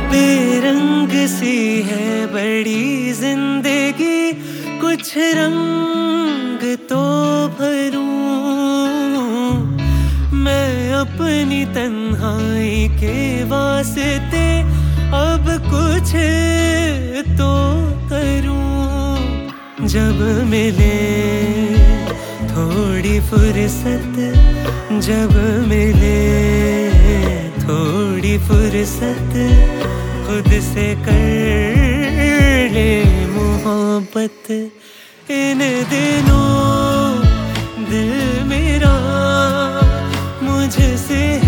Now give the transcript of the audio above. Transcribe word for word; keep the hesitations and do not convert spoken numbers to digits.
बेरंग सी है बड़ी जिंदगी, कुछ रंग तो भरूं मैं अपनी तन्हाई के वास्ते, अब कुछ तो करूं। जब मिले थोड़ी फुर्सत, जब मिले थोड़ी फुर्सत, खुद से कर ले मोहब्बत। इन दिनों दिल मेरा मुझसे